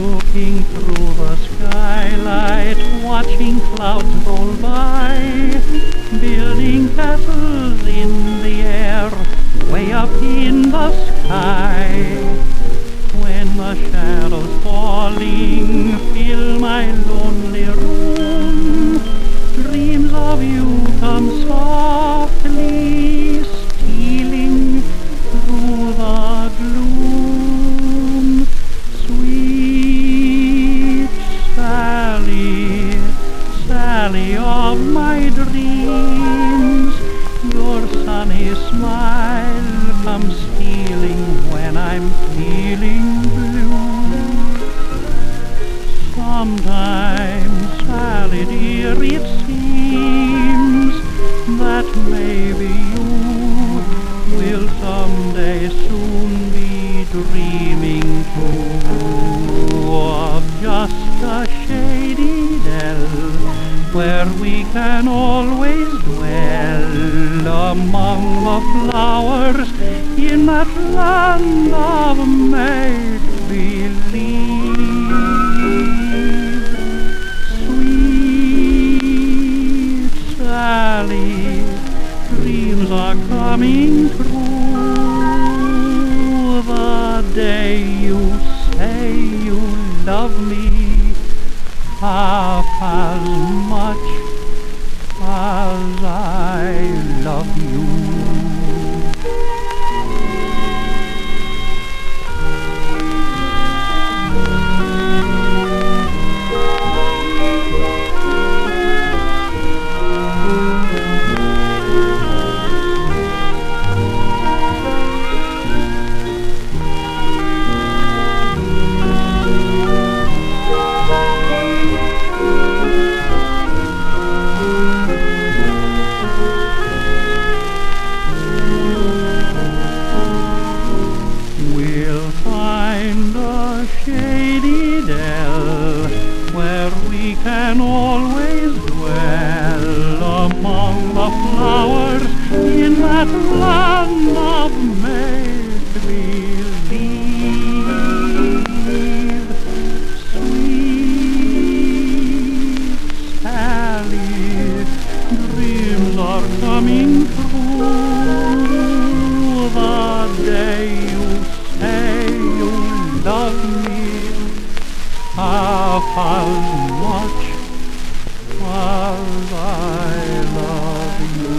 looking through the skylight, watching clouds roll by, building castles in the air, way up in the sky. When the shadows falling fill my lonely room, dreams of you come softly stealing through the gloom. Sweet Sally, Sally of my dreams, your sunny smile comes stealing when I'm feeling blue. Sometimes, Sally dear, it seems that maybe you will someday soon be dreaming too of just a shady dell where we can always dwell among the flowers in that land of make-believe. Sweet Sally, dreams are coming true. The day you say you love me half as much as I love you. We'll find a shady dell where we can always dwell among the flowers in that land of make-believe. Sweet Sally, dreams are coming true. The day you say you love me half as much as I love you.